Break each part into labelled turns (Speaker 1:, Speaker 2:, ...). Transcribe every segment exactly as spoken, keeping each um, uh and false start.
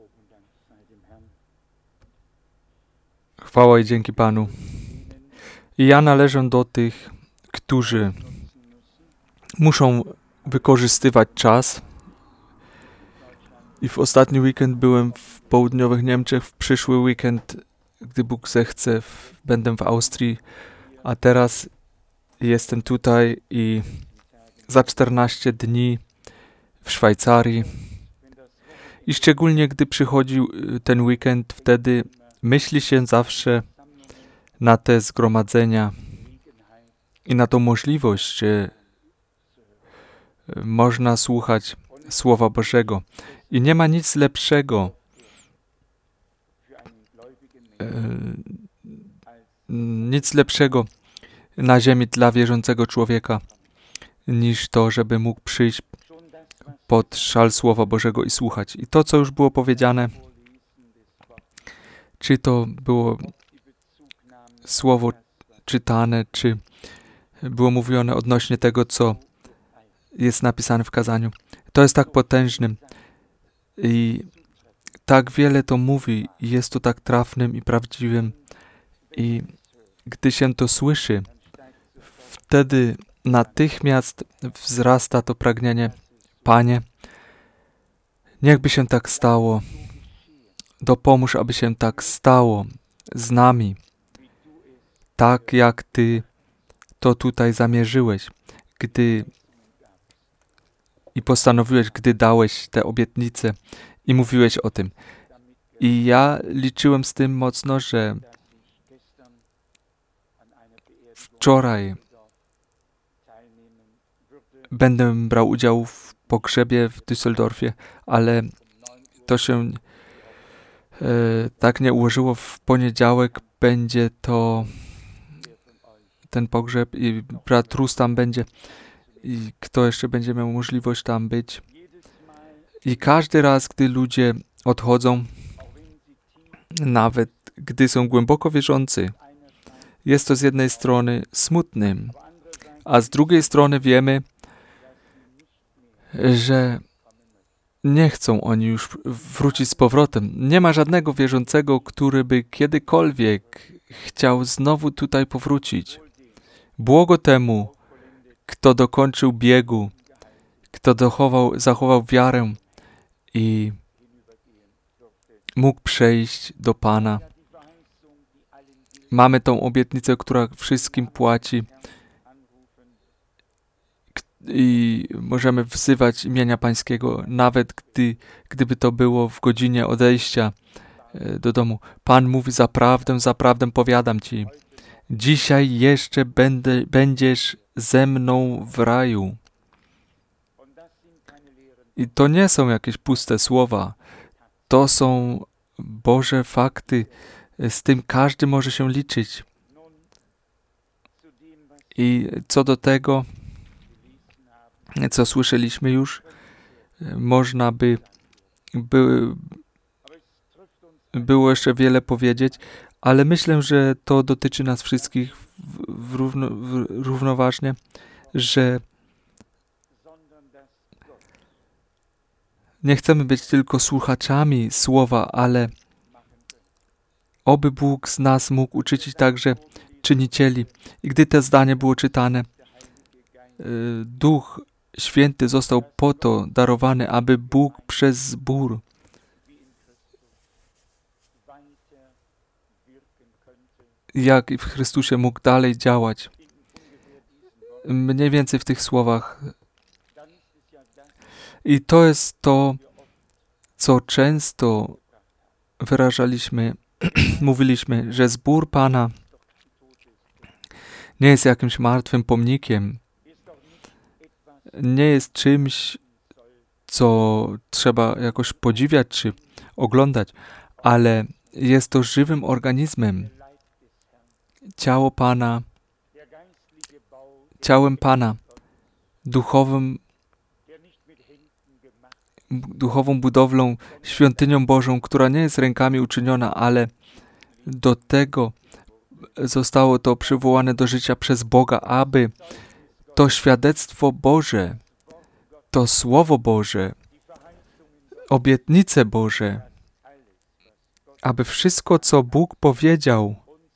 Speaker 1: Chwała i dzięki Panu. I ja należę do tych, którzy muszą wykorzystywać czas. I w ostatni weekend byłem w południowych Niemczech, w przyszły weekend, gdy Bóg zechce, w, będę w Austrii, a teraz jestem tutaj i za czternaście dni w Szwajcarii. I szczególnie gdy przychodził ten weekend, wtedy myśli się zawsze na te zgromadzenia i na tą możliwość, że można słuchać Słowa Bożego. I nie ma nic lepszego, nic lepszego na ziemi dla wierzącego człowieka, niż to, żeby mógł przyjść pod szal Słowa Bożego i słuchać. I to, co już było powiedziane, czy to było słowo czytane, czy było mówione odnośnie tego, co jest napisane w kazaniu. To jest tak potężnym i tak wiele to mówi i jest to tak trafnym i prawdziwym. I gdy się to słyszy, wtedy natychmiast wzrasta to pragnienie. Panie, niechby się tak stało. Dopomóż, aby się tak stało z nami, tak jak Ty to tutaj zamierzyłeś, gdy i postanowiłeś, gdy dałeś te obietnice i mówiłeś o tym. I ja liczyłem z tym mocno, że wczoraj będę brał udział w pogrzebie w Düsseldorfie, ale to się e, tak nie ułożyło. W poniedziałek będzie to ten pogrzeb i brat Rus tam będzie i kto jeszcze będzie miał możliwość tam być. I każdy raz, gdy ludzie odchodzą, nawet gdy są głęboko wierzący, jest to z jednej strony smutnym, a z drugiej strony wiemy, że nie chcą oni już wrócić z powrotem. Nie ma żadnego wierzącego, który by kiedykolwiek chciał znowu tutaj powrócić. Błogo temu, kto dokończył biegu, kto dochował, zachował wiarę i mógł przejść do Pana. Mamy tą obietnicę, która wszystkim płaci i możemy wzywać imienia Pańskiego, nawet gdy, gdyby to było w godzinie odejścia do domu. Pan mówi, zaprawdę, zaprawdę powiadam Ci, dzisiaj jeszcze będę, będziesz ze mną w raju. I to nie są jakieś puste słowa. To są Boże fakty. Z tym każdy może się liczyć. I co do tego, co słyszeliśmy już, można by, by było jeszcze wiele powiedzieć, ale myślę, że to dotyczy nas wszystkich w, w równo, w, równoważnie, że nie chcemy być tylko słuchaczami słowa, ale oby Bóg z nas mógł uczynić także czynicieli. I gdy to zdanie było czytane, Duch Święty został po to darowany, aby Bóg przez zbór jak i w Chrystusie mógł dalej działać. Mniej więcej w tych słowach. I to jest to, co często wyrażaliśmy, mówiliśmy, że zbór Pana nie jest jakimś martwym pomnikiem, nie jest czymś, co trzeba jakoś podziwiać czy oglądać, ale jest to żywym organizmem. Ciało Pana, ciałem Pana, duchowym, duchową budowlą, świątynią Bożą, która nie jest rękami uczyniona, ale do tego zostało to przywołane do życia przez Boga, aby to świadectwo Boże, to Słowo Boże, obietnice Boże aby wszystko, co Bóg powiedział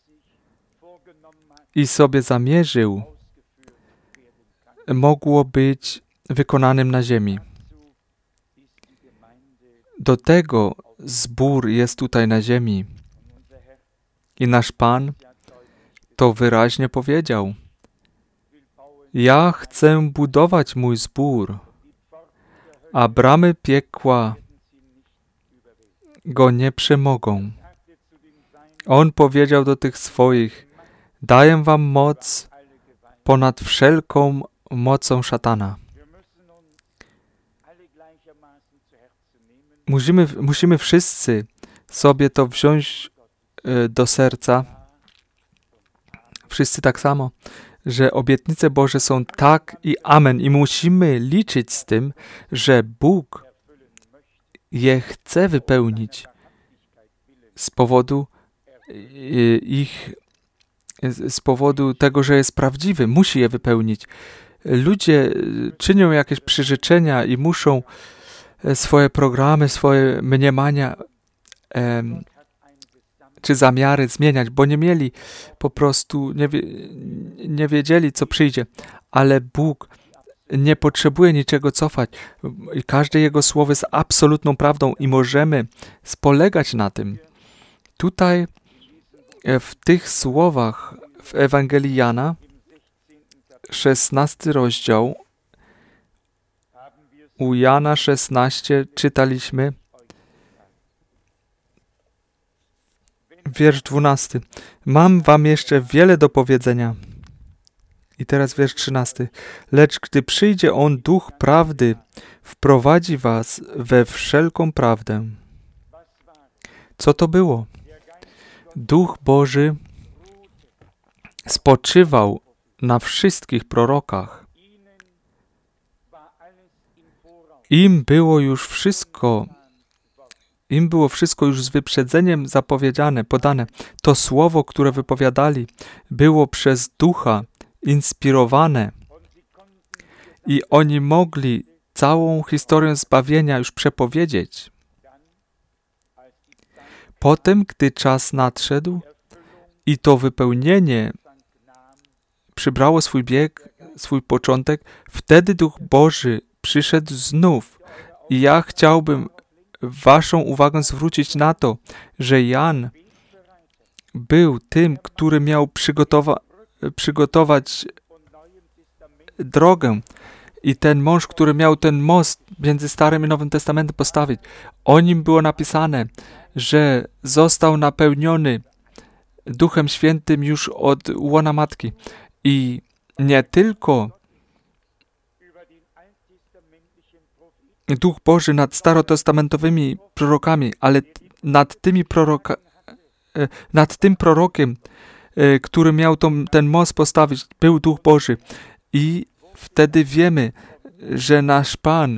Speaker 1: i sobie zamierzył, mogło być wykonanym na ziemi. Do tego zbór jest tutaj na ziemi. I nasz Pan to wyraźnie powiedział. Ja chcę budować mój zbór, a bramy piekła go nie przemogą. On powiedział do tych swoich, daję wam moc ponad wszelką mocą szatana. Musimy, musimy wszyscy sobie to wziąć do serca, wszyscy tak samo, że obietnice Boże są tak i amen i musimy liczyć z tym, że Bóg je chce wypełnić z powodu ich, z powodu tego, że jest prawdziwy, musi je wypełnić. Ludzie czynią jakieś przyrzeczenia i muszą swoje programy, swoje mniemania em, czy zamiary zmieniać, bo nie mieli po prostu, nie, wie, nie wiedzieli, co przyjdzie. Ale Bóg nie potrzebuje niczego cofać. I każde Jego słowo jest absolutną prawdą i możemy spolegać na tym. Tutaj w tych słowach w Ewangelii Jana, szesnasty rozdział, u Jana szesnaście czytaliśmy wiersz dwunasty. Mam wam jeszcze wiele do powiedzenia. I teraz wiersz trzynasty. Lecz gdy przyjdzie On, Duch Prawdy, wprowadzi was we wszelką prawdę. Co to było? Duch Boży spoczywał na wszystkich prorokach. Im było już wszystko, im było wszystko już z wyprzedzeniem zapowiedziane, podane. To słowo, które wypowiadali, było przez Ducha inspirowane i oni mogli całą historię zbawienia już przepowiedzieć. Potem, gdy czas nadszedł i to wypełnienie przybrało swój bieg, swój początek, wtedy Duch Boży przyszedł znów. I ja chciałbym waszą uwagę zwrócić na to, że Jan był tym, który miał przygotowa- przygotować drogę. I ten mąż, który miał ten most między Starym i Nowym Testamentem postawić, o nim było napisane, że został napełniony Duchem Świętym już od łona matki. I nie tylko Duch Boży nad starotestamentowymi prorokami, ale nad tymi proroka, nad tym prorokiem, który miał tą, ten most postawić, był Duch Boży. I wtedy wiemy, że nasz Pan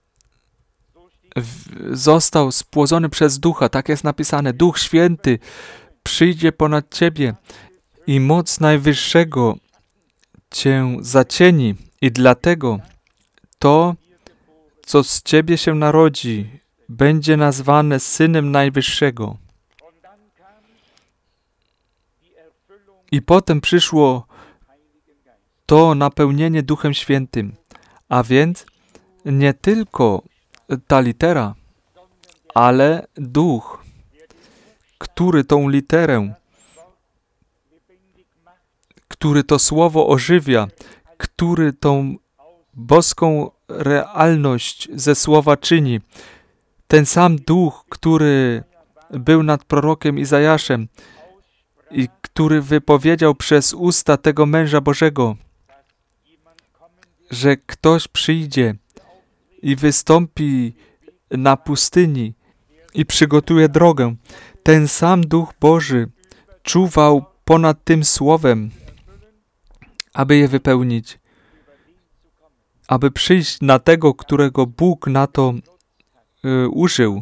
Speaker 1: w, został spłodzony przez Ducha. Tak jest napisane. Duch Święty przyjdzie ponad ciebie i moc Najwyższego cię zacieni. I dlatego to, co z ciebie się narodzi, będzie nazwane Synem Najwyższego. I potem przyszło to napełnienie Duchem Świętym. A więc nie tylko ta litera, ale Duch, który tą literę, który to słowo ożywia, który tą boską realność ze słowa czyni. Ten sam Duch, który był nad prorokiem Izajaszem i który wypowiedział przez usta tego męża Bożego, że ktoś przyjdzie i wystąpi na pustyni i przygotuje drogę. Ten sam Duch Boży czuwał ponad tym słowem, aby je wypełnić, aby przyjść na tego, którego Bóg na to y, użył,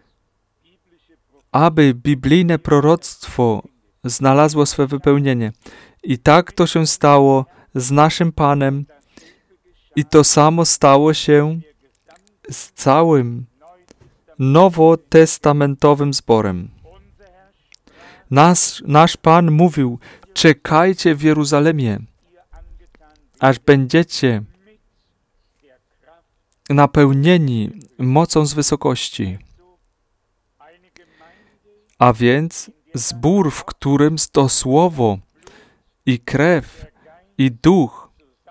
Speaker 1: aby biblijne proroctwo znalazło swe wypełnienie. I tak to się stało z naszym Panem i to samo stało się z całym nowotestamentowym zborem. Nasz, nasz Pan mówił, czekajcie w Jeruzalemie, aż będziecie napełnieni mocą z wysokości. A więc zbór, w którym to słowo i krew i duch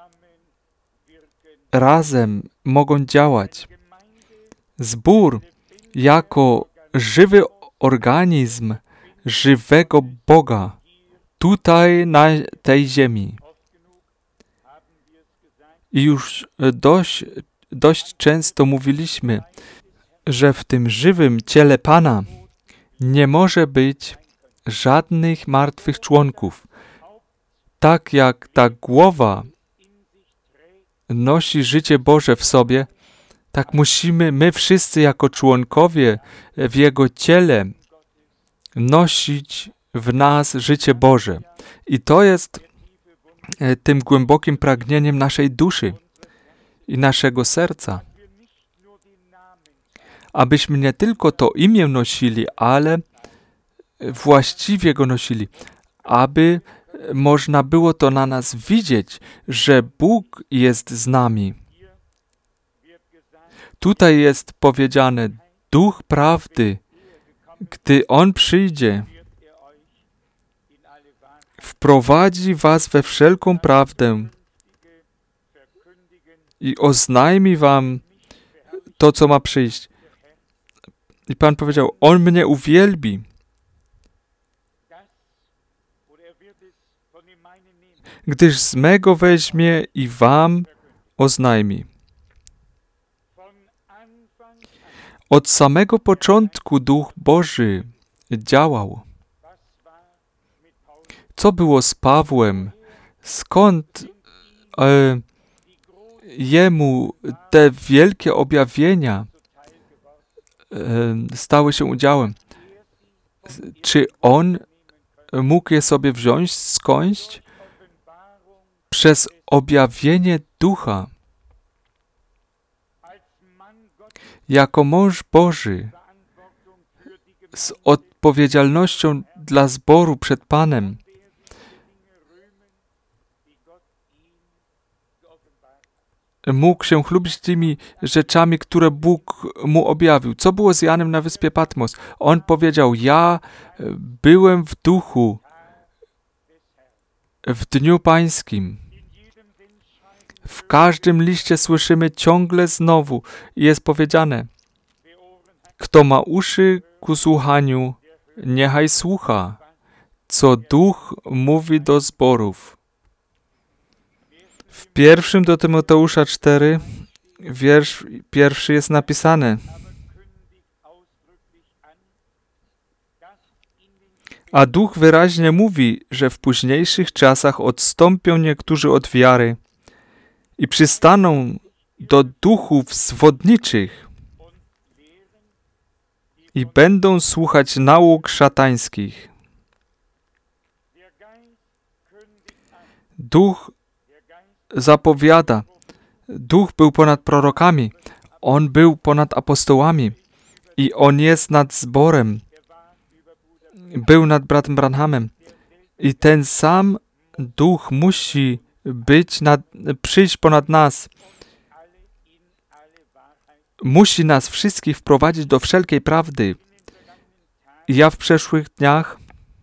Speaker 1: razem mogą działać. Zbór jako żywy organizm żywego Boga tutaj na tej ziemi. I już dość, dość często mówiliśmy, że w tym żywym ciele Pana nie może być żadnych martwych członków. Tak jak ta głowa nosi życie Boże w sobie, tak musimy my wszyscy jako członkowie w Jego ciele nosić w nas życie Boże. I to jest tym głębokim pragnieniem naszej duszy i naszego serca. Abyśmy nie tylko to imię nosili, ale właściwie go nosili. Aby można było to na nas widzieć, że Bóg jest z nami. Tutaj jest powiedziane, Duch prawdy, gdy On przyjdzie, wprowadzi was we wszelką prawdę i oznajmi wam to, co ma przyjść. I Pan powiedział, On mnie uwielbi, gdyż z mego weźmie i wam oznajmi. Od samego początku Duch Boży działał. Co było z Pawłem? Skąd e, jemu te wielkie objawienia e, stały się udziałem? Czy on mógł je sobie wziąć skądś? Przez objawienie Ducha. Jako mąż Boży, z odpowiedzialnością dla zboru przed Panem, mógł się chlubić tymi rzeczami, które Bóg mu objawił. Co było z Janem na wyspie Patmos? On powiedział, ja byłem w duchu w dniu pańskim. W każdym liście słyszymy ciągle znowu, jest powiedziane, kto ma uszy ku słuchaniu, niechaj słucha, co Duch mówi do zborów. W pierwszym do Tymoteusza cztery, wiersz pierwszy jest napisane, a Duch wyraźnie mówi, że w późniejszych czasach odstąpią niektórzy od wiary i przystaną do duchów zwodniczych i będą słuchać nauk szatańskich. Duch zapowiada. Duch był ponad prorokami. On był ponad apostołami. I On jest nad zborem. Był nad bratem Branhamem. I ten sam Duch musi być nad, przyjść ponad nas. Musi nas wszystkich wprowadzić do wszelkiej prawdy. Ja w przeszłych dniach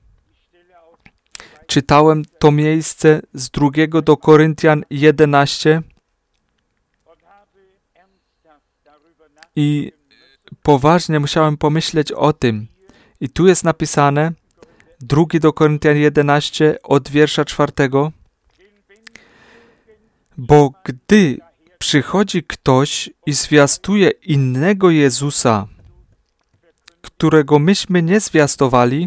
Speaker 1: czytałem to miejsce z drugiego do Koryntian jedenaście i poważnie musiałem pomyśleć o tym. I tu jest napisane, drugi do Koryntian jedenaście od wiersza czwartego, bo gdy przychodzi ktoś i zwiastuje innego Jezusa, którego myśmy nie zwiastowali,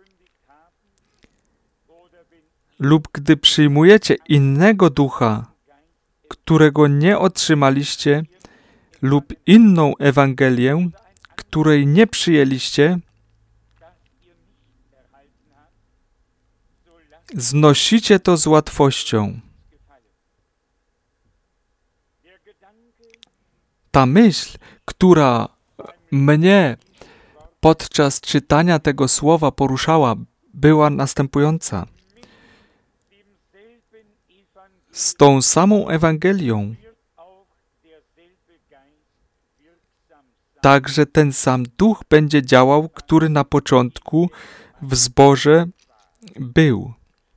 Speaker 1: lub gdy przyjmujecie innego ducha, którego nie otrzymaliście, lub inną Ewangelię, której nie przyjęliście, znosicie to z łatwością. Ta myśl, która mnie podczas czytania tego słowa poruszała, była następująca. Z tą samą Ewangelią także ten sam Duch będzie działał, który na początku w zborze był.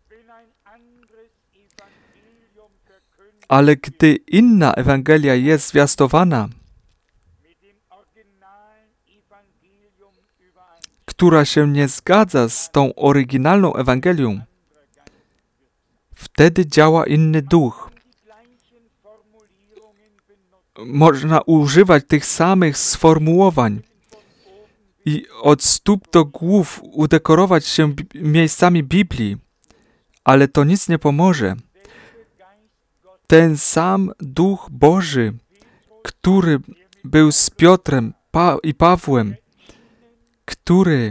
Speaker 1: Ale gdy inna Ewangelia jest zwiastowana, która się nie zgadza z tą oryginalną Ewangelią, wtedy działa inny duch. Można używać tych samych sformułowań i od stóp do głów udekorować się bi- miejscami Biblii, ale to nic nie pomoże. Ten sam Duch Boży, który był z Piotrem pa- i Pawłem, który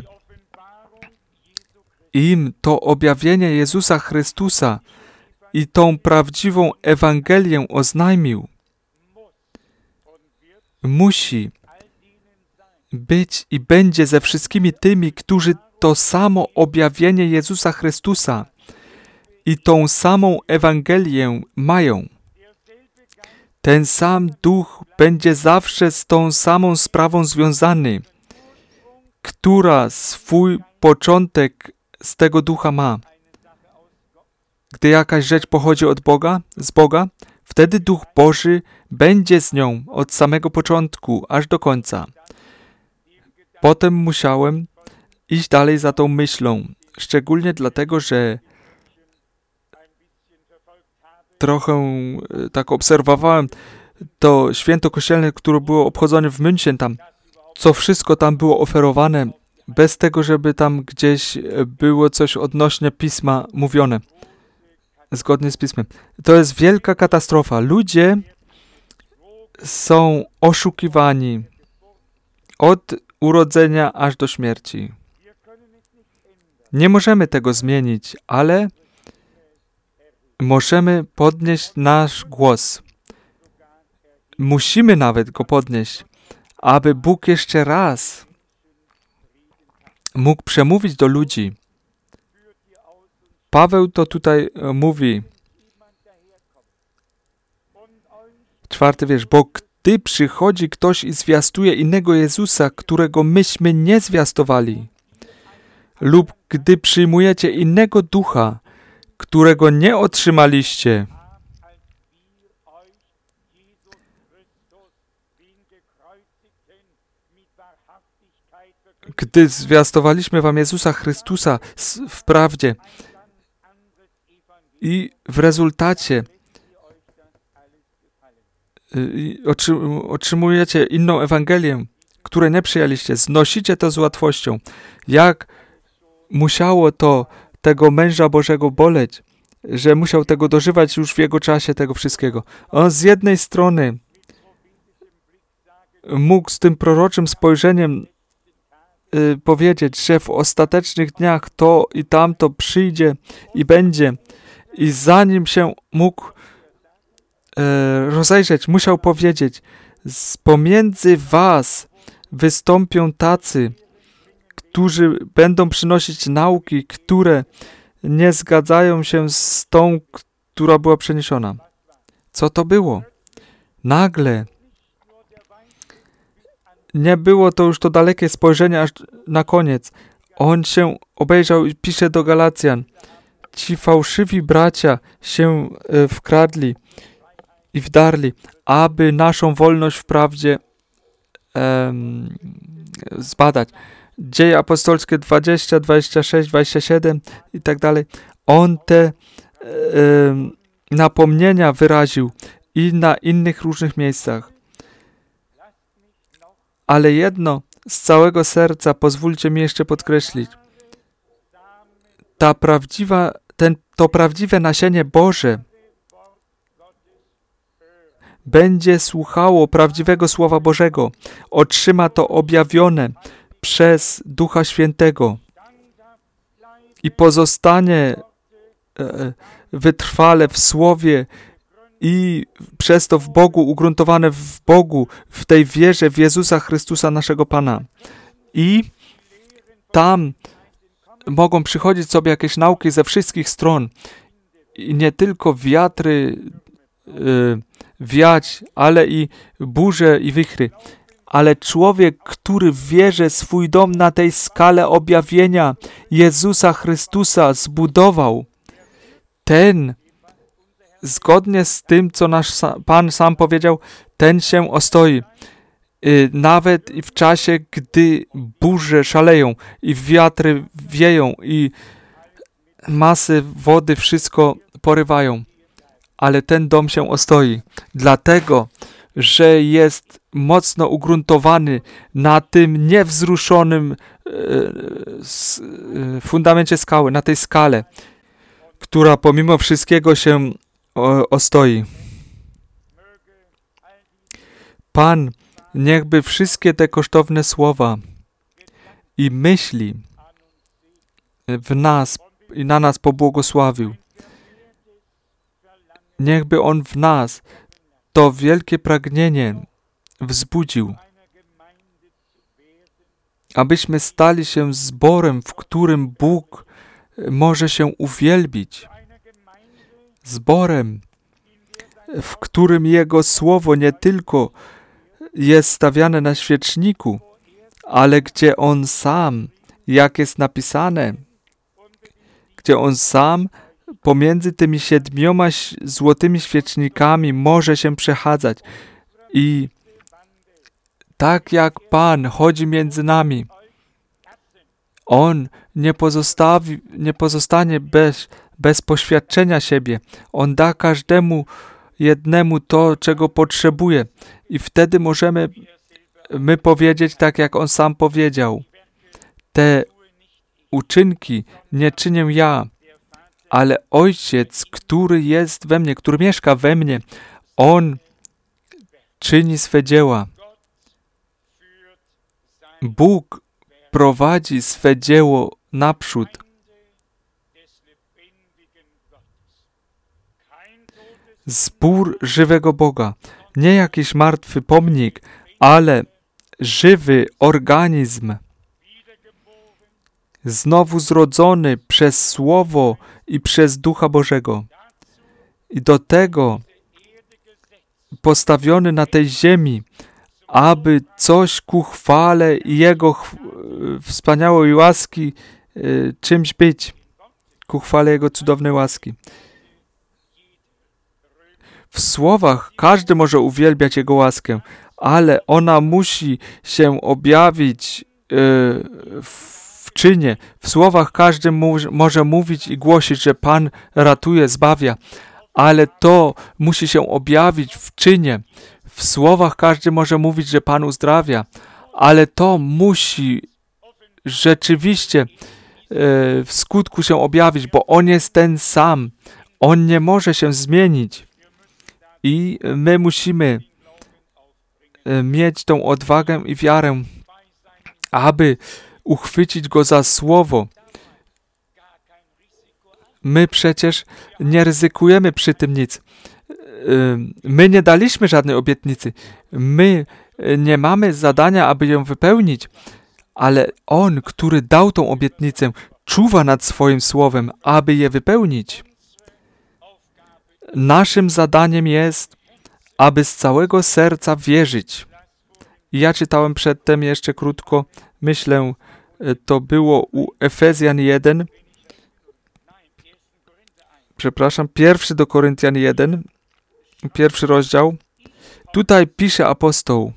Speaker 1: im to objawienie Jezusa Chrystusa i tą prawdziwą Ewangelię oznajmił, musi być i będzie ze wszystkimi tymi, którzy to samo objawienie Jezusa Chrystusa i tą samą Ewangelię mają. Ten sam Duch będzie zawsze z tą samą sprawą związany, która swój początek z tego Ducha ma. Gdy jakaś rzecz pochodzi od Boga, z Boga, wtedy Duch Boży będzie z nią od samego początku, aż do końca. Potem musiałem iść dalej za tą myślą, szczególnie dlatego, że trochę tak obserwowałem to święto kościelne, które było obchodzone w München tam, co wszystko tam było oferowane, bez tego, żeby tam gdzieś było coś odnośnie Pisma mówione, zgodnie z Pismem. To jest wielka katastrofa. Ludzie są oszukiwani od urodzenia aż do śmierci. Nie możemy tego zmienić, ale możemy podnieść nasz głos. Musimy nawet go podnieść, aby Bóg jeszcze raz mógł przemówić do ludzi. Paweł to tutaj mówi, czwarty wiersz, bo gdy przychodzi ktoś i zwiastuje innego Jezusa, którego myśmy nie zwiastowali, lub gdy przyjmujecie innego ducha, którego nie otrzymaliście, gdy zwiastowaliśmy wam Jezusa Chrystusa w prawdzie i w rezultacie otrzymujecie inną Ewangelię, której nie przyjęliście, znosicie to z łatwością. Jak musiało to tego męża Bożego boleć, że musiał tego dożywać już w jego czasie, tego wszystkiego. On z jednej strony mógł z tym proroczym spojrzeniem y, powiedzieć, że w ostatecznych dniach to i tamto przyjdzie i będzie. I zanim się mógł y, rozejrzeć, musiał powiedzieć, z pomiędzy was wystąpią tacy, którzy będą przynosić nauki, które nie zgadzają się z tą, która była przeniesiona. Co to było? Nagle nie było to już to dalekie spojrzenie aż na koniec. On się obejrzał i pisze do Galacjan. Ci fałszywi bracia się wkradli i wdarli, aby naszą wolność w prawdzie em, zbadać. Dzieje apostolskie dwadzieścia, dwadzieścia sześć, dwadzieścia siedem i tak dalej. On te e, napomnienia wyraził i na innych różnych miejscach. Ale jedno z całego serca pozwólcie mi jeszcze podkreślić. Ta prawdziwa, ten, to prawdziwe nasienie Boże będzie słuchało prawdziwego Słowa Bożego. Otrzyma to objawione przez Ducha Świętego i pozostanie wytrwale w Słowie i przez to w Bogu, ugruntowane w Bogu, w tej wierze w Jezusa Chrystusa, naszego Pana. I tam mogą przychodzić sobie jakieś nauki ze wszystkich stron i nie tylko wiatry y, wiać, ale i burze i wichry. Ale człowiek, który wierzy swój dom na tej skale objawienia Jezusa Chrystusa zbudował, ten, zgodnie z tym, co nasz Pan sam powiedział, ten się ostoi. Y, nawet i w czasie, gdy burze szaleją i wiatry wieją i masy wody wszystko porywają. Ale ten dom się ostoi. Dlatego, że jest mocno ugruntowany na tym niewzruszonym y, y, fundamencie skały, na tej skale, która pomimo wszystkiego się o, ostoi. Pan niechby wszystkie te kosztowne słowa i myśli w nas i na nas pobłogosławił. Niechby On w nas to wielkie pragnienie wzbudził, abyśmy stali się zborem, w którym Bóg może się uwielbić. Zborem, w którym Jego Słowo nie tylko jest stawiane na świeczniku, ale gdzie On sam, jak jest napisane, gdzie On sam pomiędzy tymi siedmioma złotymi świecznikami może się przechadzać. I tak jak Pan chodzi między nami, On nie pozostawi, nie pozostanie bez, bez poświadczenia siebie. On da każdemu jednemu to, czego potrzebuje. I wtedy możemy my powiedzieć tak, jak On sam powiedział. Te uczynki nie czynię ja, ale Ojciec, który jest we mnie, który mieszka we mnie, On czyni swe dzieła. Bóg prowadzi swe dzieło naprzód. Zbór żywego Boga. Nie jakiś martwy pomnik, ale żywy organizm. Znowu zrodzony przez Słowo i przez Ducha Bożego. I do tego postawiony na tej ziemi, aby coś ku chwale Jego ch- wspaniałej łaski y, czymś być. Ku chwale Jego cudownej łaski. W słowach każdy może uwielbiać Jego łaskę, ale ona musi się objawić y, w czynie. W słowach każdy mu, może mówić i głosić, że Pan ratuje, zbawia, ale to musi się objawić w czynie. W słowach każdy może mówić, że Pan uzdrawia, ale to musi rzeczywiście y, w skutku się objawić, bo On jest ten sam. On nie może się zmienić. I my musimy mieć tą odwagę i wiarę, aby uchwycić Go za słowo. My przecież nie ryzykujemy przy tym nic. My nie daliśmy żadnej obietnicy. My nie mamy zadania, aby ją wypełnić, ale On, który dał tą obietnicę, czuwa nad swoim słowem, aby je wypełnić. Naszym zadaniem jest, aby z całego serca wierzyć. I ja czytałem przedtem jeszcze krótko, myślę, to było u Efezjan jeden, przepraszam, pierwszy do Koryntian jeden, pierwszy rozdział. Tutaj pisze apostoł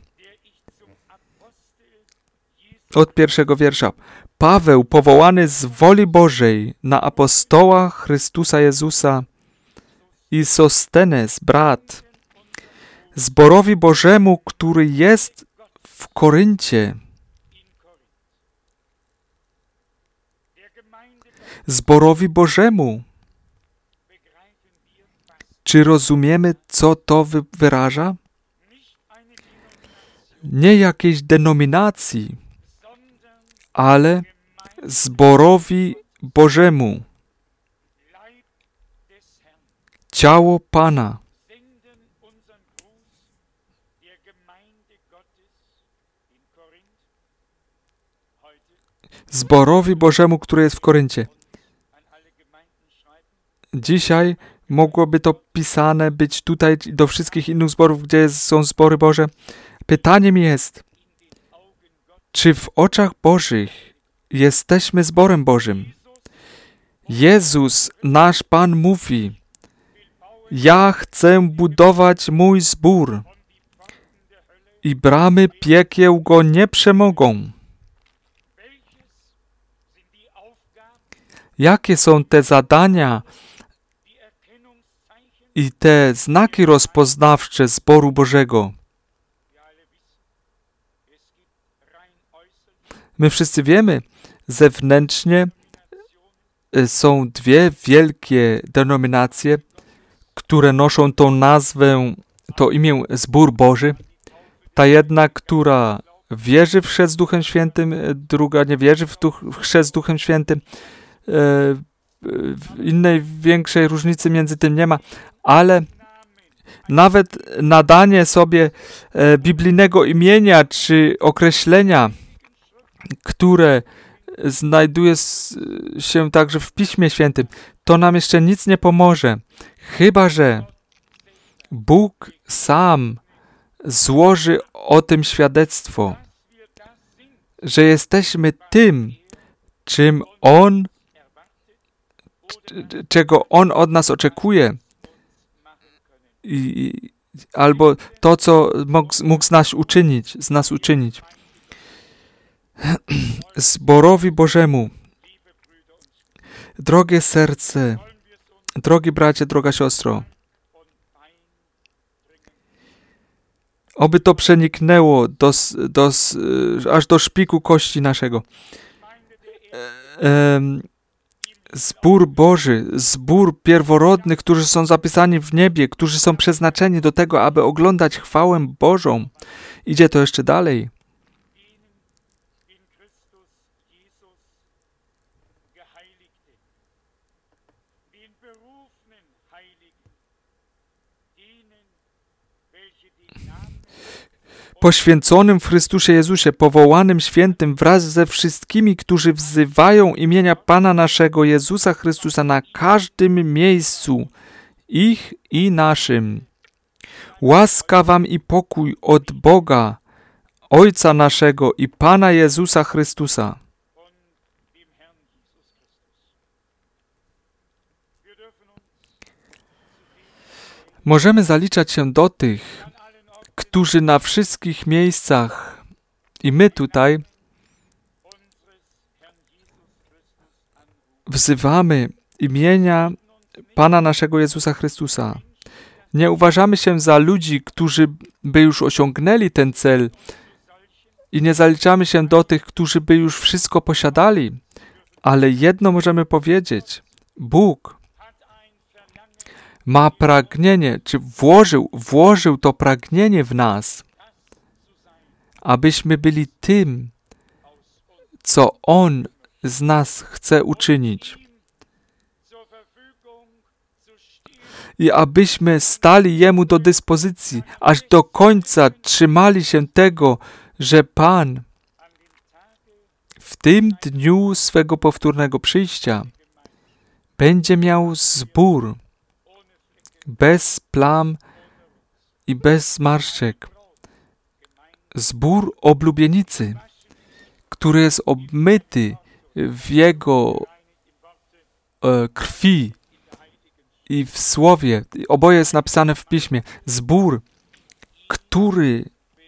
Speaker 1: od pierwszego wiersza. Paweł, powołany z woli Bożej na apostoła Chrystusa Jezusa, i Sostenes, brat, zborowi Bożemu, który jest w Koryncie. Zborowi Bożemu. Czy rozumiemy, co to wyraża? Nie jakiejś denominacji, ale zborowi Bożemu. Ciało Pana. zborowi Bożemu, który jest w Koryncie. Dzisiaj mogłoby to pisane być tutaj do wszystkich innych zborów, gdzie są zbory Boże. Pytaniem jest, czy w oczach Bożych jesteśmy zborem Bożym? Jezus, nasz Pan, mówi: ja chcę budować mój zbór i bramy piekieł go nie przemogą. Jakie są te zadania i te znaki rozpoznawcze zboru Bożego? My wszyscy wiemy, zewnętrznie są dwie wielkie denominacje, które noszą tą nazwę, to imię Zbór Boży. Ta jedna, która wierzy w chrzest z Duchem Świętym, druga nie wierzy w, duch, w chrzest z Duchem Świętym. Innej większej różnicy między tym nie ma, ale nawet nadanie sobie biblijnego imienia czy określenia, które znajduje się także w Piśmie Świętym, to nam jeszcze nic nie pomoże, chyba że Bóg sam złoży o tym świadectwo, że jesteśmy tym, czym On, czego On od nas oczekuje, i, albo to, co mógł, mógł z nas uczynić, z nas uczynić. Zborowi Bożemu, drogie serce, drogi bracie, droga siostro, oby to przeniknęło do, do, aż do szpiku kości naszego. Zbór Boży, zbór pierworodny, którzy są zapisani w niebie, którzy są przeznaczeni do tego, aby oglądać chwałę Bożą. Idzie to jeszcze dalej. Poświęconym w Chrystusie Jezusie, powołanym świętym wraz ze wszystkimi, którzy wzywają imienia Pana naszego Jezusa Chrystusa na każdym miejscu, ich i naszym. Łaska wam i pokój od Boga, Ojca naszego i Pana Jezusa Chrystusa. Możemy zaliczać się do tych, którzy na wszystkich miejscach i my tutaj wzywamy imienia Pana naszego Jezusa Chrystusa. Nie uważamy się za ludzi, którzy by już osiągnęli ten cel i nie zaliczamy się do tych, którzy by już wszystko posiadali, ale jedno możemy powiedzieć. Bóg ma pragnienie, czy włożył, włożył to pragnienie w nas, abyśmy byli tym, co On z nas chce uczynić. I abyśmy stali Jemu do dyspozycji, aż do końca trzymali się tego, że Pan w tym dniu swego powtórnego przyjścia będzie miał zbór bez plam i bez zmarszczek. Zbór oblubienicy, który jest obmyty w Jego e, krwi i w Słowie. Oboje jest napisane w Piśmie. Zbór, który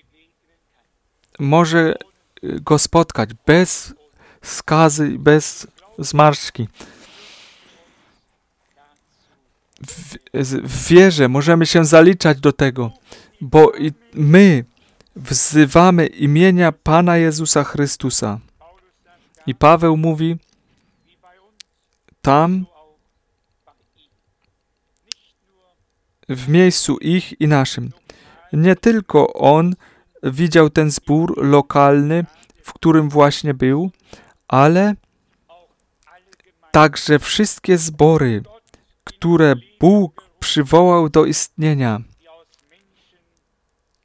Speaker 1: może Go spotkać bez skazy i bez zmarszczki. W, w wierze możemy się zaliczać do tego, bo i my wzywamy imienia Pana Jezusa Chrystusa. I Paweł mówi tam, w miejscu ich i naszym. Nie tylko on widział ten zbór lokalny, w którym właśnie był, ale także wszystkie zbory, które Bóg przywołał do istnienia,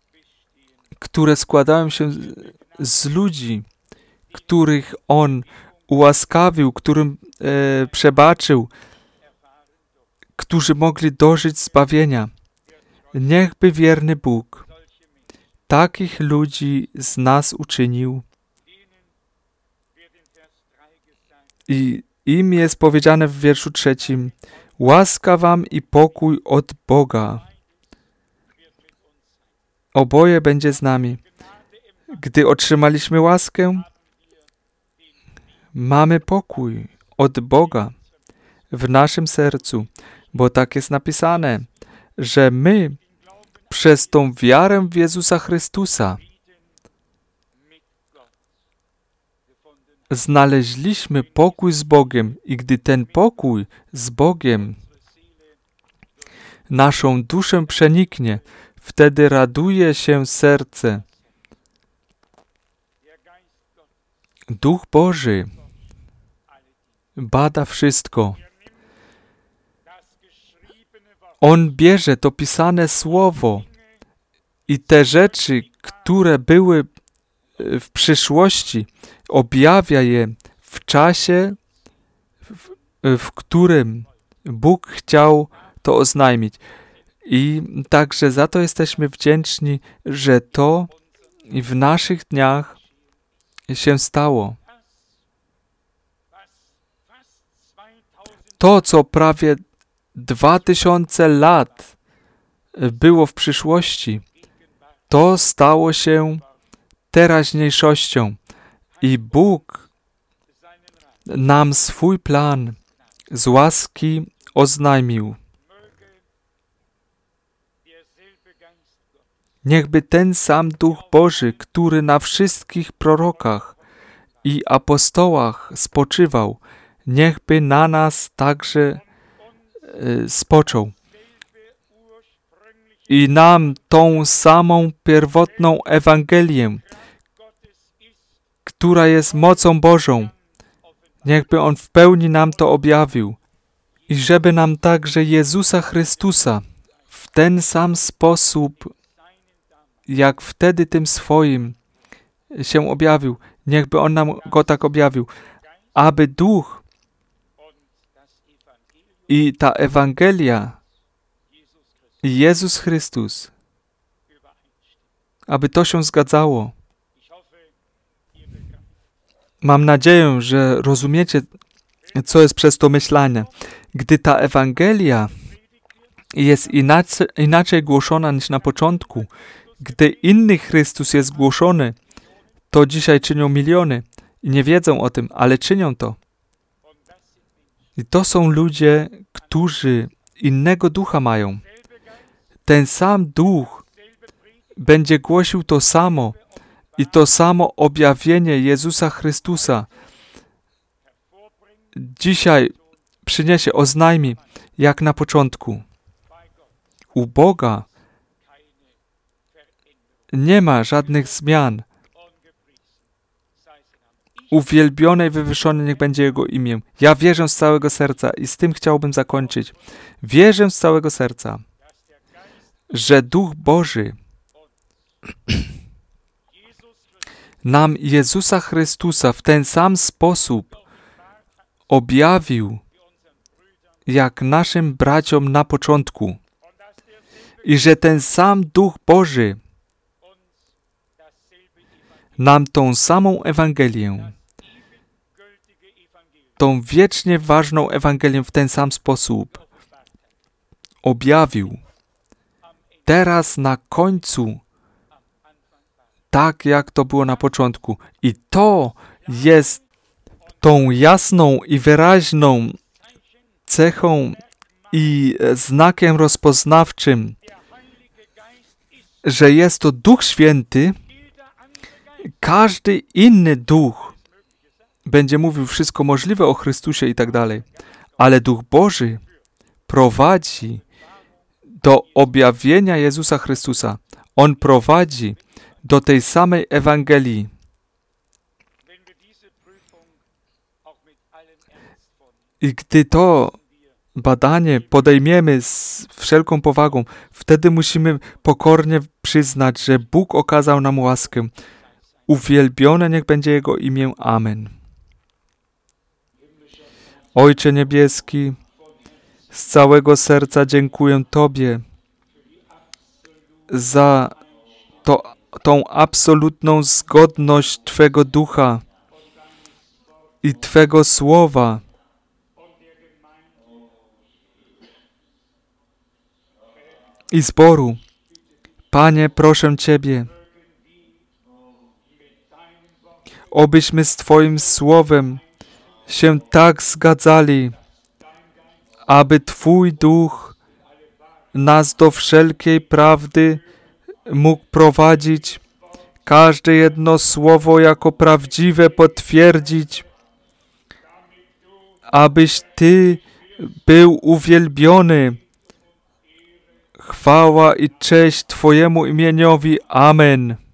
Speaker 1: które składają się z ludzi, których On ułaskawił, którym e, przebaczył, którzy mogli dożyć zbawienia. Niechby wierny Bóg takich ludzi z nas uczynił. I im jest powiedziane w wierszu trzecim: łaska wam i pokój od Boga. Oboje będzie z nami. Gdy otrzymaliśmy łaskę, mamy pokój od Boga w naszym sercu, bo tak jest napisane, że my przez tą wiarę w Jezusa Chrystusa znaleźliśmy pokój z Bogiem i gdy ten pokój z Bogiem naszą duszę przeniknie, wtedy raduje się serce. Duch Boży bada wszystko. On bierze to pisane słowo i te rzeczy, które były w przyszłości, objawia je w czasie, w, w którym Bóg chciał to oznajmić. I także za to jesteśmy wdzięczni, że to w naszych dniach się stało. To, co prawie dwa tysiące lat było w przyszłości, to stało się teraźniejszością. I Bóg nam swój plan z łaski oznajmił. Niechby ten sam Duch Boży, który na wszystkich prorokach i apostołach spoczywał, niechby na nas także y, spoczął. I nam tą samą pierwotną Ewangelię, która jest mocą Bożą, niechby On w pełni nam to objawił. I żeby nam także Jezusa Chrystusa w ten sam sposób, jak wtedy tym swoim się objawił, niechby On nam go tak objawił, aby Duch i ta Ewangelia i Jezus Chrystus, aby to się zgadzało. Mam nadzieję, że rozumiecie, co jest przez to myślane. Gdy ta Ewangelia jest inaczej, inaczej głoszona niż na początku, gdy inny Chrystus jest głoszony, to dzisiaj czynią miliony i nie wiedzą o tym, ale czynią to. I to są ludzie, którzy innego ducha mają. Ten sam duch będzie głosił to samo i to samo objawienie Jezusa Chrystusa. Dzisiaj przyniesie, oznajmi, jak na początku. U Boga nie ma żadnych zmian. Uwielbione i wywyższone niech będzie Jego imię. Ja wierzę z całego serca i z tym chciałbym zakończyć. Wierzę z całego serca, że Duch Boży nam Jezusa Chrystusa w ten sam sposób objawił, jak naszym braciom na początku. I że ten sam Duch Boży nam tą samą Ewangelię, tą wiecznie ważną Ewangelię w ten sam sposób objawił. Teraz na końcu, tak jak to było na początku. I to jest tą jasną i wyraźną cechą i znakiem rozpoznawczym, że jest to Duch Święty. Każdy inny duch będzie mówił wszystko możliwe o Chrystusie i tak dalej. Ale Duch Boży prowadzi do objawienia Jezusa Chrystusa. On prowadzi do tej samej Ewangelii. I gdy to badanie podejmiemy z wszelką powagą, wtedy musimy pokornie przyznać, że Bóg okazał nam łaskę. Uwielbione niech będzie Jego imię. Amen. Ojcze Niebieski, z całego serca dziękuję Tobie za to, tą absolutną zgodność Twego Ducha i Twego Słowa. I zboru. Panie, proszę Ciebie, obyśmy z Twoim Słowem się tak zgadzali, aby Twój Duch nas do wszelkiej prawdy mógł prowadzić, każde jedno słowo jako prawdziwe potwierdzić, abyś Ty był uwielbiony. Chwała i cześć Twojemu imieniowi. Amen.